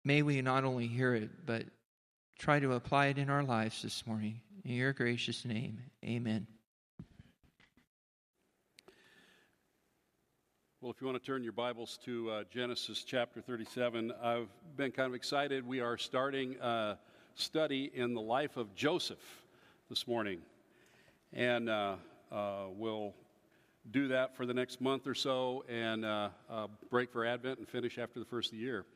May we not only hear it, but try to apply it in our lives this morning. In your gracious name, amen. Well, if you want to turn your Bibles to Genesis chapter 37, I've been kind of excited. We are starting a study in the life of Joseph this morning. And we'll do that for the next month or so and break for Advent and finish after the first of the year.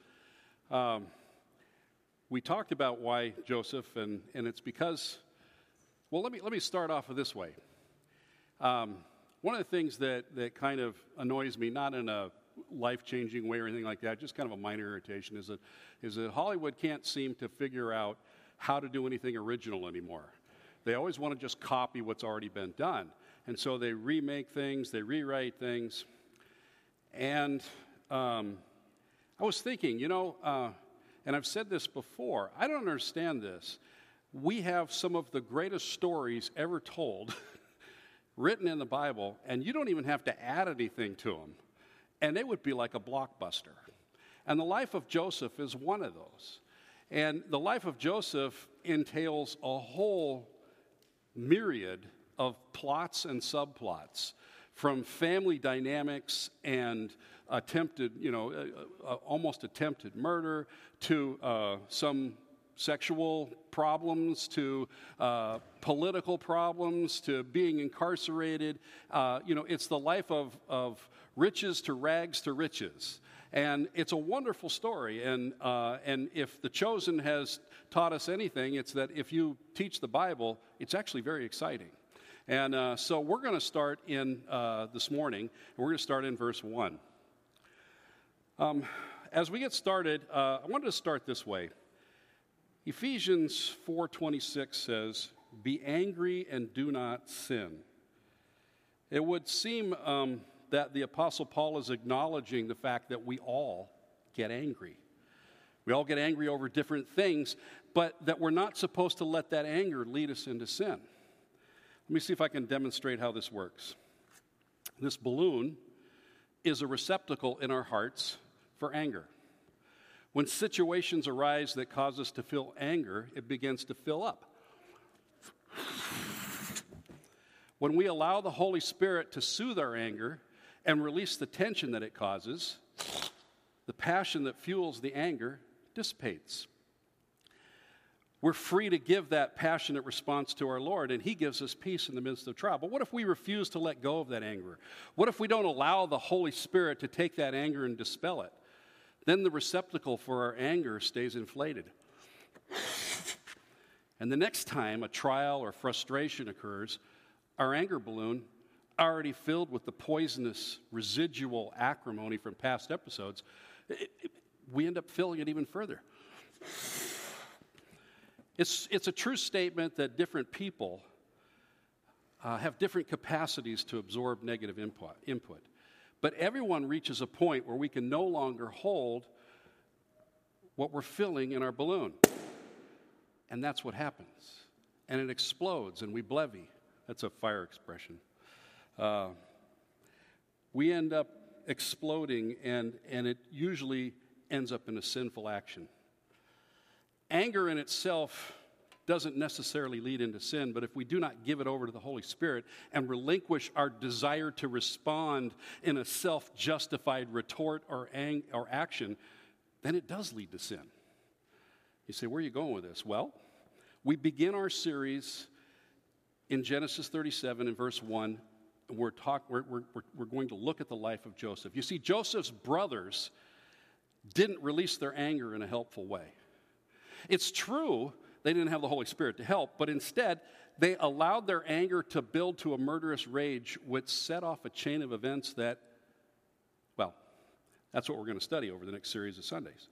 We talked about why Joseph, and it's because, well, let me start off with this way. One of the things that kind of annoys me, not in a life-changing way or anything like that, just kind of a minor irritation, is that Hollywood can't seem to figure out how to do anything original anymore. They always want to just copy what's already been done. And so they remake things, they rewrite things. And I was thinking, and I've said this before, I don't understand this. We have some of the greatest stories ever told written in the Bible, and you don't even have to add anything to them, and it would be like a blockbuster. And the life of Joseph is one of those. And the life of Joseph entails a whole myriad of plots and subplots, from family dynamics and almost attempted murder to some sexual problems, to political problems, to being incarcerated. It's the life of riches to rags to riches. And it's a wonderful story. And if The Chosen has taught us anything, it's that if you teach the Bible, it's actually very exciting. And so we're going to start in this morning, and we're going to start in verse 1. As we get started, I wanted to start this way. Ephesians 4:26 says, "Be angry and do not sin." It would seem that the Apostle Paul is acknowledging the fact that we all get angry. We all get angry over different things, but that we're not supposed to let that anger lead us into sin. Let me see if I can demonstrate how this works. This balloon is a receptacle in our hearts for anger. When situations arise that cause us to feel anger, it begins to fill up. When we allow the Holy Spirit to soothe our anger and release the tension that it causes, the passion that fuels the anger dissipates. We're free to give that passionate response to our Lord, and He gives us peace in the midst of trial. But what if we refuse to let go of that anger? What if we don't allow the Holy Spirit to take that anger and dispel it? Then the receptacle for our anger stays inflated. And the next time a trial or frustration occurs, our anger balloon, already filled with the poisonous residual acrimony from past episodes, we end up filling it even further. It's a true statement that different people have different capacities to absorb negative input. But everyone reaches a point where we can no longer hold what we're filling in our balloon. And that's what happens. And it explodes and we blevy. That's a fire expression. We end up exploding and it usually ends up in a sinful action. Anger in itself doesn't necessarily lead into sin, but if we do not give it over to the Holy Spirit and relinquish our desire to respond in a self-justified retort or action, then it does lead to sin. You say, where are you going with this? Well, we begin our series in Genesis 37 and verse 1. We're going to look at the life of Joseph. You see, Joseph's brothers didn't release their anger in a helpful way. It's true they didn't have the Holy Spirit to help, but instead they allowed their anger to build to a murderous rage, which set off a chain of events that, well, that's what we're going to study over the next series of Sundays.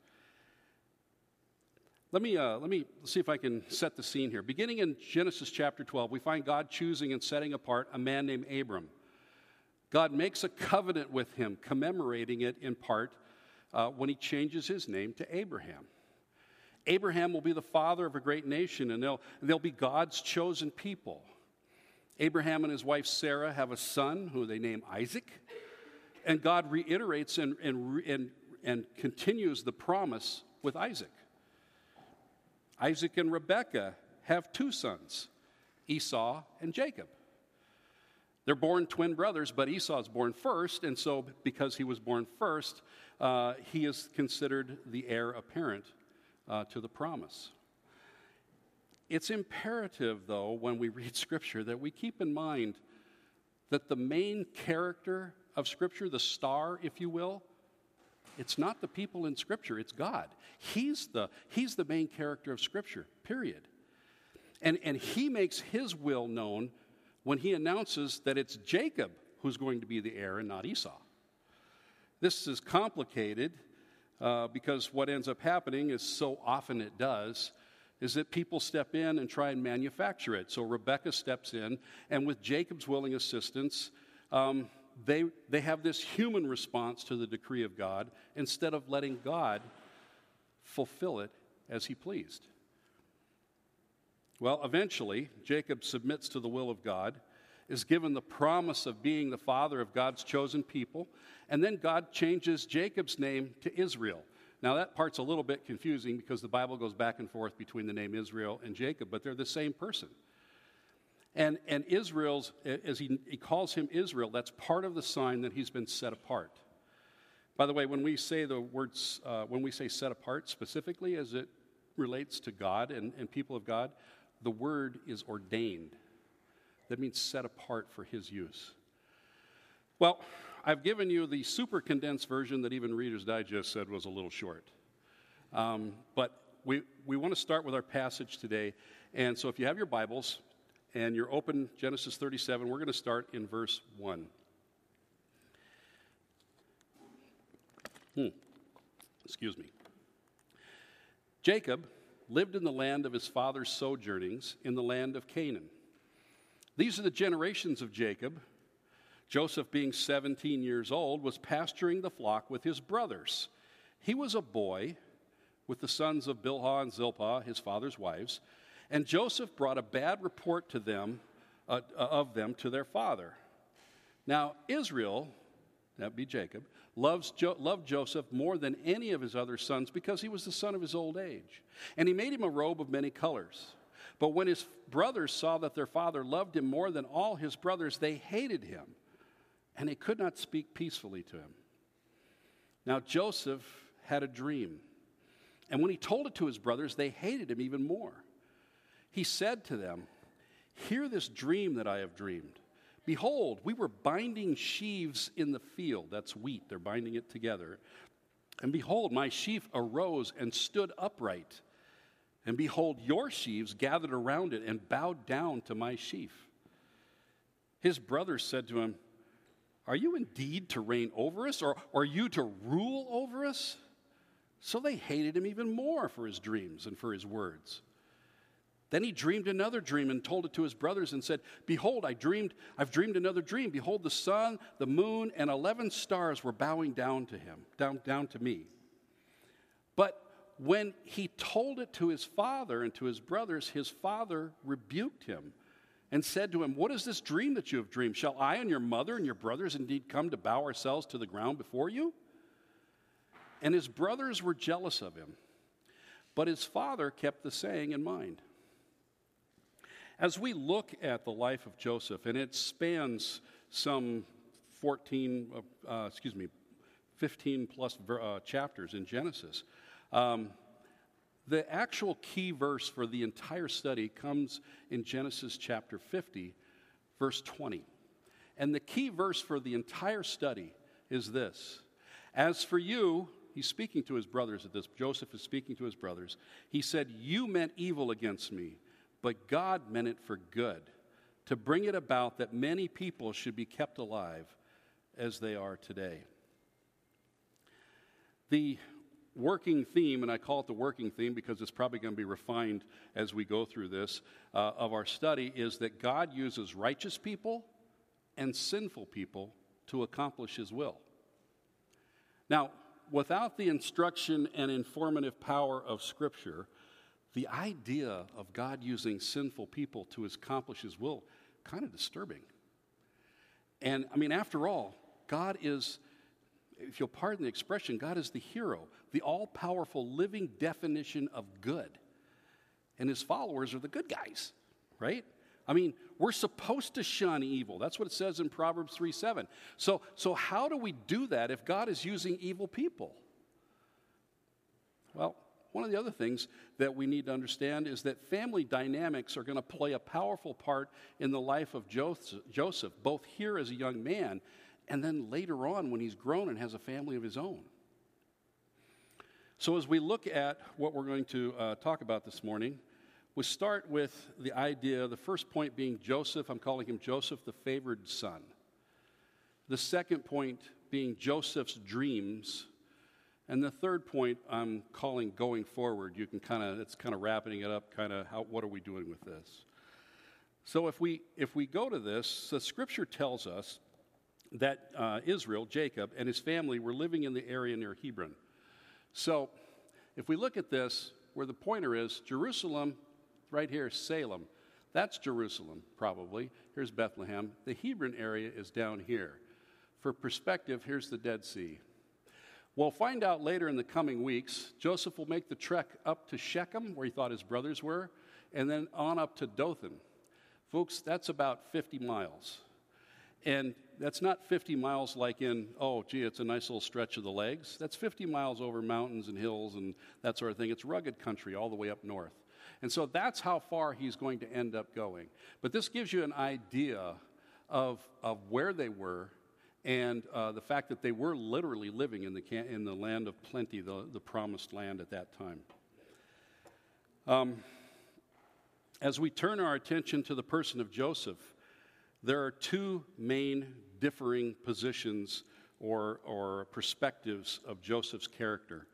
Let me see if I can set the scene here. Beginning in Genesis chapter 12, we find God choosing and setting apart a man named Abram. God makes a covenant with him, commemorating it in part when he changes his name to Abraham. Abraham will be the father of a great nation, and they'll be God's chosen people. Abraham and his wife Sarah have a son who they name Isaac, and God reiterates and continues the promise with Isaac. Isaac and Rebekah have two sons, Esau and Jacob. They're born twin brothers, but Esau is born first, and so because he was born first, he is considered the heir apparent to the promise. It's imperative, though, when we read Scripture, that we keep in mind that the main character of Scripture, the star, if you will, it's not the people in Scripture, it's God. He's the main character of Scripture, period. And he makes his will known when he announces that it's Jacob who's going to be the heir and not Esau. This is complicated because what ends up happening, is so often it does, is that people step in and try and manufacture it. So Rebekah steps in, and with Jacob's willing assistance, they have this human response to the decree of God instead of letting God fulfill it as he pleased. Well, eventually, Jacob submits to the will of God, is given the promise of being the father of God's chosen people, and then God changes Jacob's name to Israel. Now, that part's a little bit confusing because the Bible goes back and forth between the name Israel and Jacob, but they're the same person. And Israel's, as he calls him Israel, that's part of the sign that he's been set apart. By the way, when we say the words, when we say set apart specifically as it relates to God and people of God, the word is ordained. That means set apart for his use. Well, I've given you the super condensed version that even Reader's Digest said was a little short. But we want to start with our passage today. And so if you have your Bibles and you're open Genesis 37, we're going to start in verse 1. Excuse me. Jacob lived in the land of his father's sojournings in the land of Canaan. These are the generations of Jacob. Joseph, being 17 years old, was pasturing the flock with his brothers. He was a boy with the sons of Bilhah and Zilpah, his father's wives, and Joseph brought a bad report to them of them to their father. Now Israel, that'd be Jacob, loved Joseph more than any of his other sons because he was the son of his old age. And he made him a robe of many colors. But when his brothers saw that their father loved him more than all his brothers, they hated him, and they could not speak peacefully to him. Now Joseph had a dream, and when he told it to his brothers, they hated him even more. He said to them, "Hear this dream that I have dreamed. Behold, we were binding sheaves in the field." That's wheat. They're binding it together. "And behold, my sheaf arose and stood upright. And behold, your sheaves gathered around it and bowed down to my sheaf." His brothers said to him, "Are you indeed to reign over us, or are you to rule over us?" So they hated him even more for his dreams and for his words. Then he dreamed another dream and told it to his brothers and said, "Behold, I've dreamed another dream. Behold, the sun, the moon, and 11 stars were bowing down to him, down to me." But when he told it to his father and to his brothers, his father rebuked him and said to him, "What is this dream that you have dreamed? Shall I and your mother and your brothers indeed come to bow ourselves to the ground before you?" And his brothers were jealous of him, but his father kept the saying in mind. As we look at the life of Joseph, and it spans some 15 plus chapters in Genesis, the actual key verse for the entire study comes in Genesis chapter 50, verse 20. And the key verse for the entire study is this: "As for you," he's speaking to his brothers at this, Joseph is speaking to his brothers, he said, "You meant evil against me, but God meant it for good, to bring it about that many people should be kept alive as they are today." The working theme, and I call it the working theme because it's probably going to be refined as we go through this, of our study, is that God uses righteous people and sinful people to accomplish his will. Now, without the instruction and informative power of Scripture, the idea of God using sinful people to accomplish his will, kind of disturbing. And, I mean, after all, God is, if you'll pardon the expression, God is the hero, the all-powerful living definition of good. And his followers are the good guys, right? I mean, we're supposed to shun evil. That's what it says in Proverbs 3:7. So how do we do that if God is using evil people? Well, one of the other things that we need to understand is that family dynamics are going to play a powerful part in the life of Joseph, both here as a young man and then later on when he's grown and has a family of his own. So as we look at what we're going to talk about this morning, we start with the idea, the first point being Joseph. I'm calling him Joseph, the favored son. The second point being Joseph's dreams. And the third point I'm calling going forward. You can it's kind of wrapping it up, what are we doing with this? So if we go to this, the scripture tells us that Israel, Jacob, and his family were living in the area near Hebron. So if we look at this, where the pointer is, Jerusalem, right here, Salem. That's Jerusalem, probably. Here's Bethlehem. The Hebron area is down here. For perspective, here's the Dead Sea. We'll find out later in the coming weeks, Joseph will make the trek up to Shechem, where he thought his brothers were, and then on up to Dothan. Folks, that's about 50 miles. And that's not 50 miles like in, it's a nice little stretch of the legs. That's 50 miles over mountains and hills and that sort of thing. It's rugged country all the way up north. And so that's how far he's going to end up going. But this gives you an idea of where they were and the fact that they were literally living in the land of plenty, the promised land at that time. As we turn our attention to the person of Joseph, there are two main differing positions or perspectives of Joseph's character.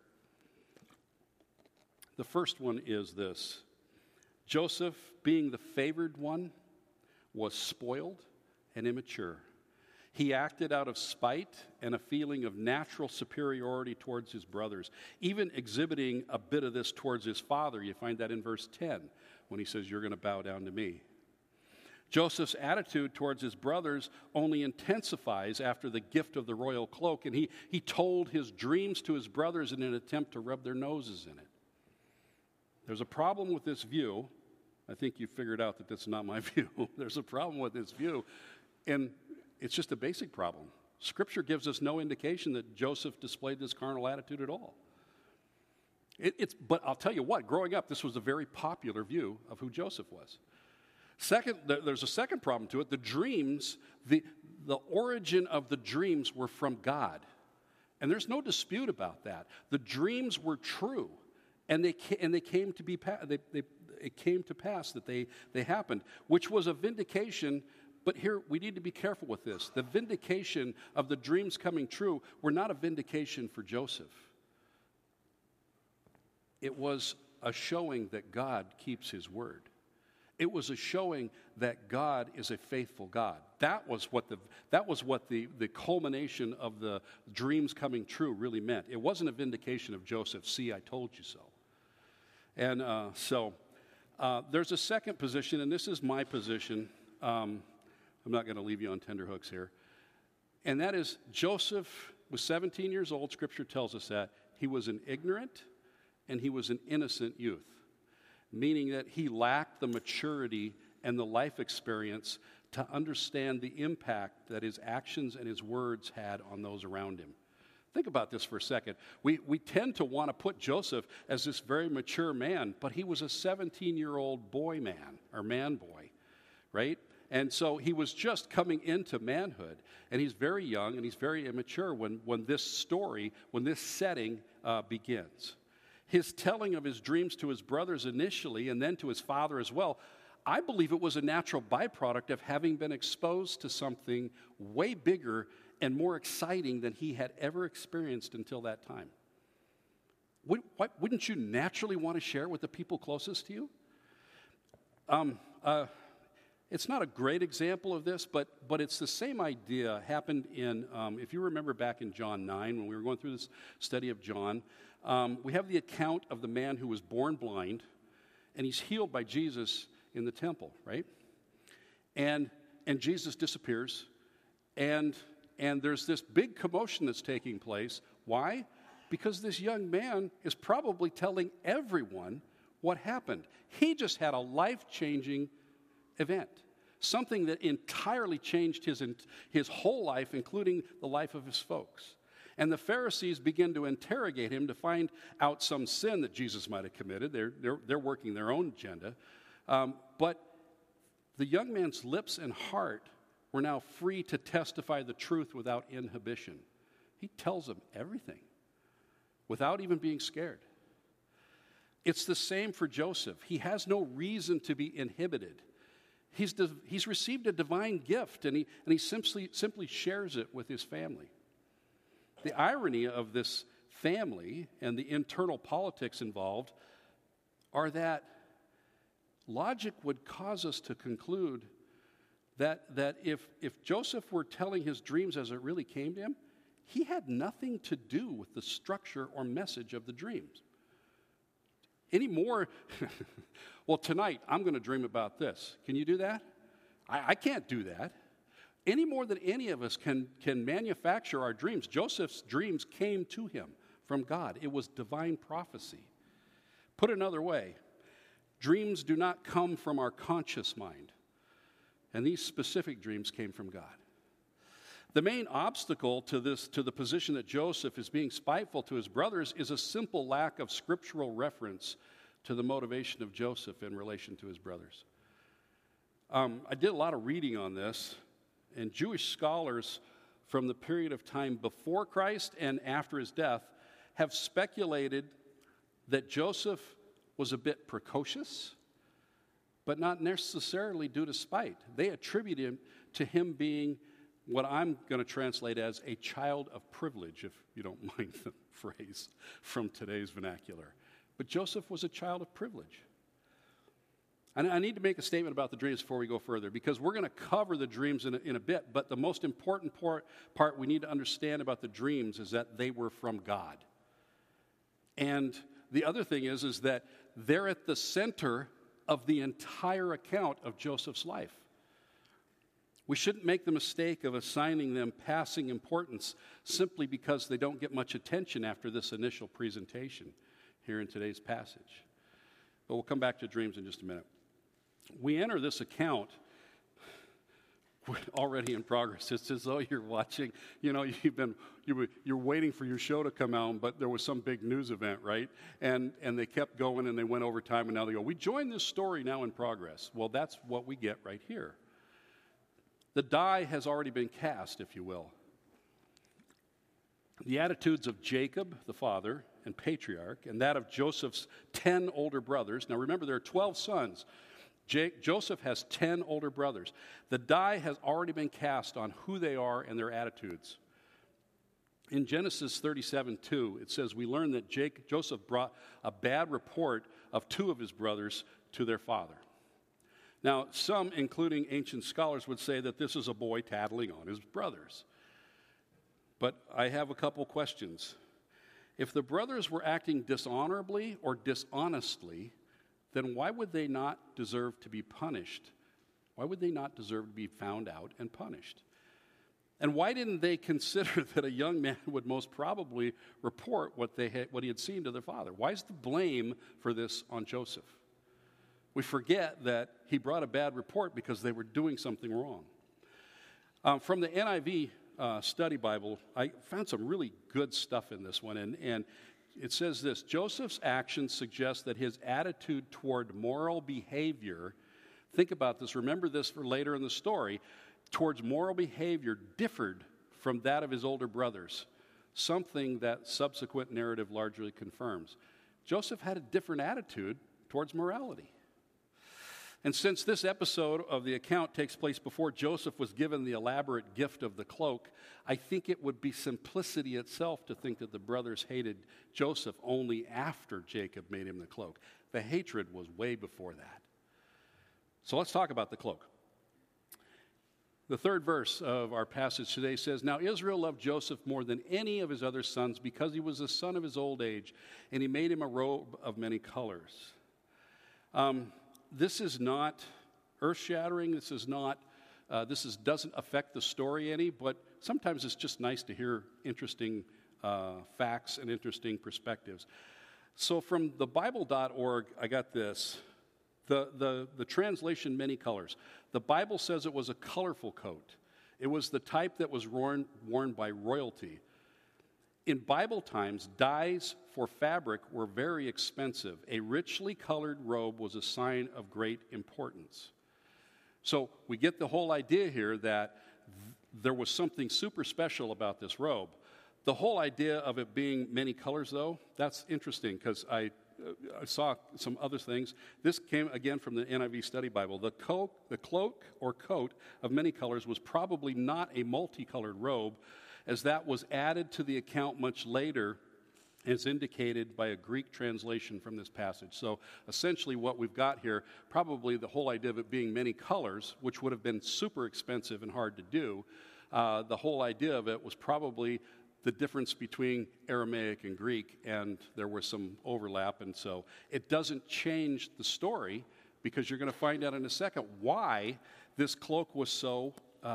The first one is this. Joseph, being the favored one, was spoiled and immature. He acted out of spite and a feeling of natural superiority towards his brothers, even exhibiting a bit of this towards his father. You find that in verse 10 when he says, "You're going to bow down to me." Joseph's attitude towards his brothers only intensifies after the gift of the royal cloak, and he told his dreams to his brothers in an attempt to rub their noses in it. There's a problem with this view. I think you figured out that that's not my view. There's a problem with this view, and it's just a basic problem. Scripture gives us no indication that Joseph displayed this carnal attitude at all. But I'll tell you what, growing up, this was a very popular view of who Joseph was. Second, there's a second problem to it. The dreams, the origin of the dreams were from God. And there's no dispute about that. The dreams were true, and it came to pass that they happened, which was a vindication. But here, we need to be careful with this. The vindication of the dreams coming true were not a vindication for Joseph. It was a showing that God keeps his word. It was a showing that God is a faithful God. That was what the culmination of the dreams coming true really meant. It wasn't a vindication of Joseph. See, I told you so. And there's a second position, and this is my position. I'm not going to leave you on tenterhooks here. And that is Joseph was 17 years old. Scripture tells us that. He was an ignorant and he was an innocent youth, meaning that he lacked the maturity and the life experience to understand the impact that his actions and his words had on those around him. Think about this for a second. We tend to want to put Joseph as this very mature man, but he was a 17-year-old man boy, right? And so he was just coming into manhood, and he's very young and he's very immature when this setting begins. His telling of his dreams to his brothers initially and then to his father as well, I believe it was a natural byproduct of having been exposed to something way bigger and more exciting than he had ever experienced until that time. Wouldn't you naturally want to share with the people closest to you? It's not a great example of this, but it's the same idea happened in, if you remember back in John 9, when we were going through this study of John, we have the account of the man who was born blind, and he's healed by Jesus in the temple, right? And Jesus disappears, and and there's this big commotion that's taking place. Why? Because this young man is probably telling everyone what happened. He just had a life-changing event, something that entirely changed his whole life, including the life of his folks. And the Pharisees begin to interrogate him to find out some sin that Jesus might have committed. They're working their own agenda. But the young man's lips and heart were now free to testify the truth without inhibition. He tells them everything without even being scared. It's the same for Joseph. He has no reason to be inhibited. He's received a divine gift, and he simply shares it with his family. The irony of this family and the internal politics involved are that logic would cause us to conclude that if Joseph were telling his dreams as it really came to him, he had nothing to do with the structure or message of the dreams. Any more, well, tonight I'm going to dream about this. Can you do that? I can't do that. Any more than any of us can manufacture our dreams. Joseph's dreams came to him from God. It was divine prophecy. Put another way, dreams do not come from our conscious mind. And these specific dreams came from God. The main obstacle to the position that Joseph is being spiteful to his brothers is a simple lack of scriptural reference to the motivation of Joseph in relation to his brothers. I did a lot of reading on this, and Jewish scholars from the period of time before Christ and after his death have speculated that Joseph was a bit precocious, but not necessarily due to spite. They attribute him to him being what I'm going to translate as a child of privilege, if you don't mind the phrase from today's vernacular. But Joseph was a child of privilege. And I need to make a statement about the dreams before we go further, because we're going to cover the dreams in a bit, but the most important part we need to understand about the dreams is that they were from God. And the other thing is that they're at the center of the entire account of Joseph's life. We shouldn't make the mistake of assigning them passing importance simply because they don't get much attention after this initial presentation here in today's passage. But we'll come back to dreams in just a minute. We enter this account already in progress. It's as though you're watching, you're waiting for your show to come out, but there was some big news event, right? And they kept going and they went over time, and now they go, we join this story now in progress. Well, that's what we get right here. The die has already been cast, if you will. The attitudes of Jacob, the father and patriarch, and that of Joseph's 10 older brothers. Now remember, there are 12 sons. Joseph has 10 older brothers. The die has already been cast on who they are and their attitudes. In Genesis 37:2, it says, we learn that Joseph brought a bad report of 2 of his brothers to their father. Now, some, including ancient scholars, would say that this is a boy tattling on his brothers. But I have a couple questions. If the brothers were acting dishonorably or dishonestly, then why would they not deserve to be punished? Why would they not deserve to be found out and punished? And why didn't they consider that a young man would most probably report what he had seen to their father? Why is the blame for this on Joseph? We forget that he brought a bad report because they were doing something wrong. From the NIV Study Bible, I found some really good stuff in this one, and it says this: Joseph's actions suggest that his attitude toward moral behavior, think about this, remember this for later in the story, towards moral behavior differed from that of his older brothers, something that subsequent narrative largely confirms. Joseph had a different attitude towards morality. And since this episode of the account takes place before Joseph was given the elaborate gift of the cloak, I think it would be simplicity itself to think that the brothers hated Joseph only after Jacob made him the cloak. The hatred was way before that. So let's talk about the cloak. The third verse of our passage today says, Now Israel loved Joseph more than any of his other sons because he was the son of his old age, and he made him a robe of many colors. This is not earth-shattering. This doesn't affect the story any, but sometimes it's just nice to hear interesting facts and interesting perspectives. So from the Bible.org, I got this. The translation, many colors. The Bible says it was a colorful coat. It was the type that was worn by royalty. In Bible times, dyes for fabric were very expensive. A richly colored robe was a sign of great importance. So we get the whole idea here that there was something super special about this robe. The whole idea of it being many colors, though, that's interesting because I saw some other things. This came again from the NIV Study Bible. The cloak or coat of many colors was probably not a multicolored robe, as that was added to the account much later, as indicated by a Greek translation from this passage. So essentially what we've got here, probably the whole idea of it being many colors, which would have been super expensive and hard to do, the whole idea of it was probably the difference between Aramaic and Greek, and there was some overlap, and so it doesn't change the story, because you're going to find out in a second why this cloak was so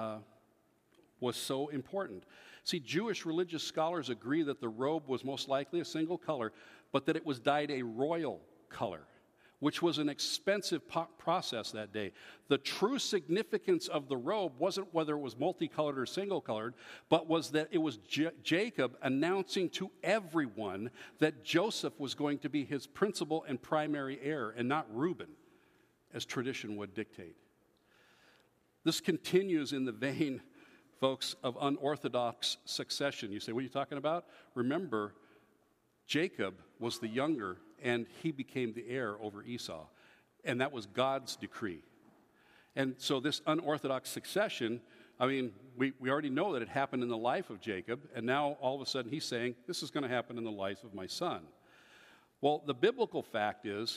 important. See, Jewish religious scholars agree that the robe was most likely a single color, but that it was dyed a royal color, which was an expensive process that day. The true significance of the robe wasn't whether it was multicolored or single-colored, but was that it was Jacob announcing to everyone that Joseph was going to be his principal and primary heir, and not Reuben, as tradition would dictate. This continues in the vein, folks, of unorthodox succession. You say, what are you talking about? Remember, Jacob was the younger, and he became the heir over Esau. And that was God's decree. And so this unorthodox succession, I mean, we already know that it happened in the life of Jacob, and now all of a sudden he's saying, this is going to happen in the life of my son. Well, the biblical fact is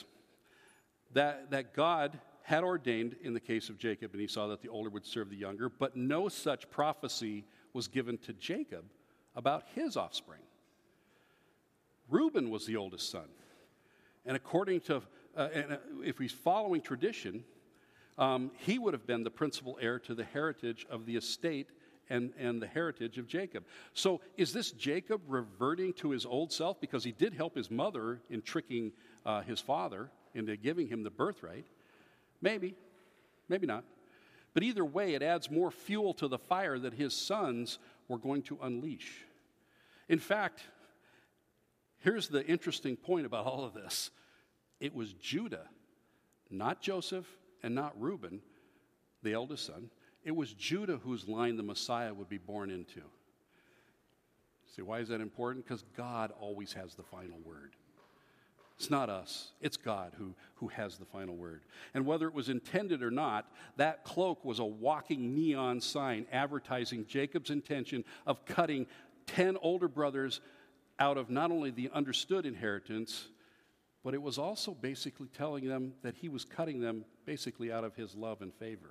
that God had ordained, in the case of Jacob and Esau, that the older would serve the younger, but no such prophecy was given to Jacob about his offspring. Reuben was the oldest son. And according to, if he's following tradition, he would have been the principal heir to the heritage of the estate and the heritage of Jacob. So is this Jacob reverting to his old self because he did help his mother in tricking his father into giving him the birthright? Maybe, maybe not. But either way, it adds more fuel to the fire that his sons were going to unleash. In fact, here's the interesting point about all of this. It was Judah, not Joseph and not Reuben, the eldest son. It was Judah whose line the Messiah would be born into. See, why is that important? Because God always has the final word. It's not us. It's God who has the final word. And whether it was intended or not, that cloak was a walking neon sign advertising Jacob's intention of cutting 10 older brothers out of not only the understood inheritance, but it was also basically telling them that he was cutting them basically out of his love and favor.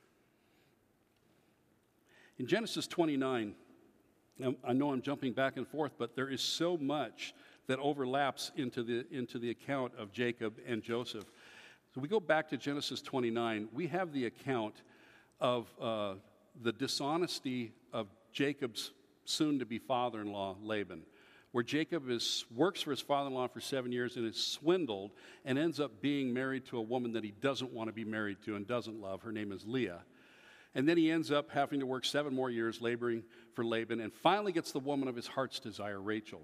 In Genesis 29, I know I'm jumping back and forth, but there is so much that overlaps into the account of Jacob and Joseph. So we go back to Genesis 29. We have the account of the dishonesty of Jacob's soon-to-be father-in-law, Laban, where Jacob works for his father-in-law for 7 years and is swindled and ends up being married to a woman that he doesn't want to be married to and doesn't love. Her name is Leah. And then he ends up having to work 7 more years laboring for Laban and finally gets the woman of his heart's desire, Rachel.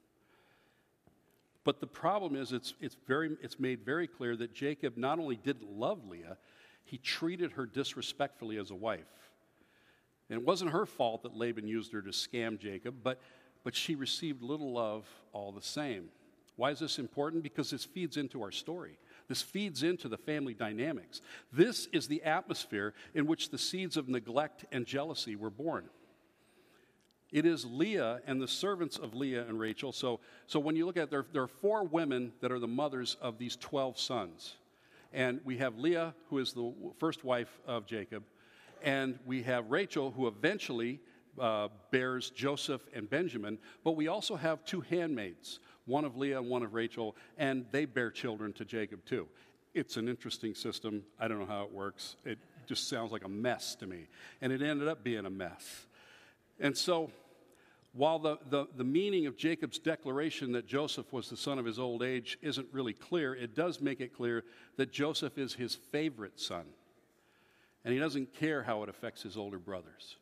But the problem is it's made very clear that Jacob not only didn't love Leah, he treated her disrespectfully as a wife. And it wasn't her fault that Laban used her to scam Jacob, but she received little love all the same. Why is this important? Because this feeds into our story. This feeds into the family dynamics. This is the atmosphere in which the seeds of neglect and jealousy were born. It is Leah and the servants of Leah and Rachel. So when you look at it, there are 4 women that are the mothers of these 12 sons. And we have Leah, who is the first wife of Jacob. And we have Rachel, who eventually bears Joseph and Benjamin. But we also have 2 handmaids, one of Leah and one of Rachel, and they bear children to Jacob too. It's an interesting system. I don't know how it works. It just sounds like a mess to me. And it ended up being a mess. And so, while the meaning of Jacob's declaration that Joseph was the son of his old age isn't really clear, it does make it clear that Joseph is his favorite son. And he doesn't care how it affects his older brothers.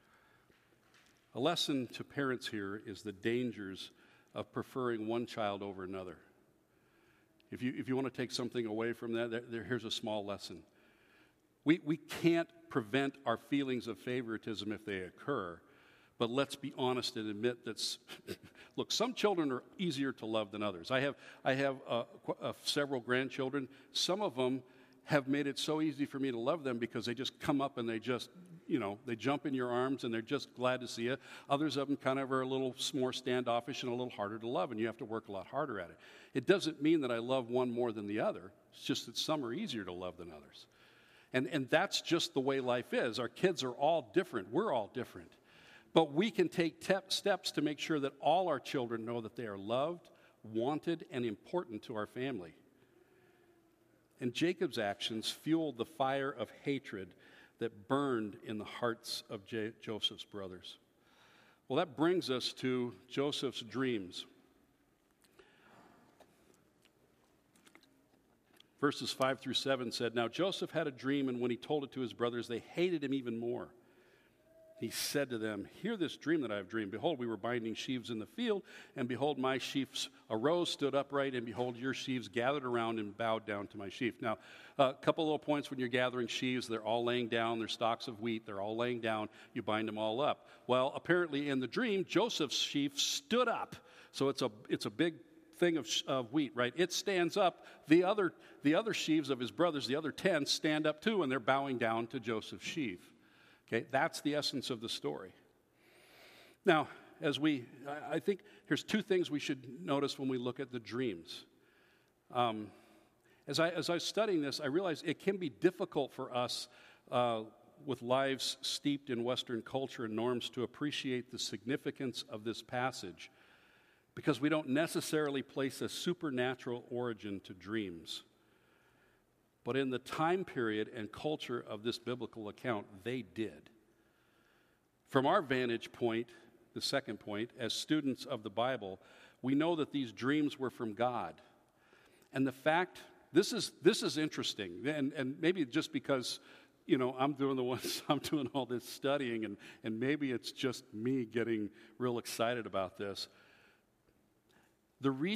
A lesson to parents here is the dangers of preferring one child over another. If you want to take something away from that, here's a small lesson. We can't prevent our feelings of favoritism if they occur, but let's be honest and admit that, look, some children are easier to love than others. I have several grandchildren. Some of them have made it so easy for me to love them because they just come up and they just, they jump in your arms and they're just glad to see you. Others of them kind of are a little more standoffish and a little harder to love, and you have to work a lot harder at it. It doesn't mean that I love one more than the other. It's just that some are easier to love than others. And that's just the way life is. Our kids are all different. We're all different. But we can take steps to make sure that all our children know that they are loved, wanted, and important to our family. And Jacob's actions fueled the fire of hatred that burned in the hearts of Joseph's brothers. Well, that brings us to Joseph's dreams. Verses 5 through 7 said, "Now Joseph had a dream, and when he told it to his brothers, they hated him even more. He said to them, 'Hear this dream that I have dreamed. Behold, we were binding sheaves in the field, and behold, my sheaves arose, stood upright, and behold, your sheaves gathered around and bowed down to my sheaf.'" Now, a couple little points when you're gathering sheaves. They're all laying down. They're stalks of wheat. They're all laying down. You bind them all up. Well, apparently in the dream, Joseph's sheaf stood up. So it's a big thing of wheat, right? It stands up. The other sheaves of his brothers, the other 10, stand up too, and they're bowing down to Joseph's sheaf. Okay, that's the essence of the story. Now, I think here's two things we should notice when we look at the dreams. As I was studying this, I realized it can be difficult for us with lives steeped in Western culture and norms to appreciate the significance of this passage because we don't necessarily place a supernatural origin to dreams. But in the time period and culture of this biblical account, they did. From our vantage point, the second point, as students of the Bible, we know that these dreams were from God. And the fact, this is interesting, and maybe just because, I'm doing all this studying, and maybe it's just me getting real excited about this. The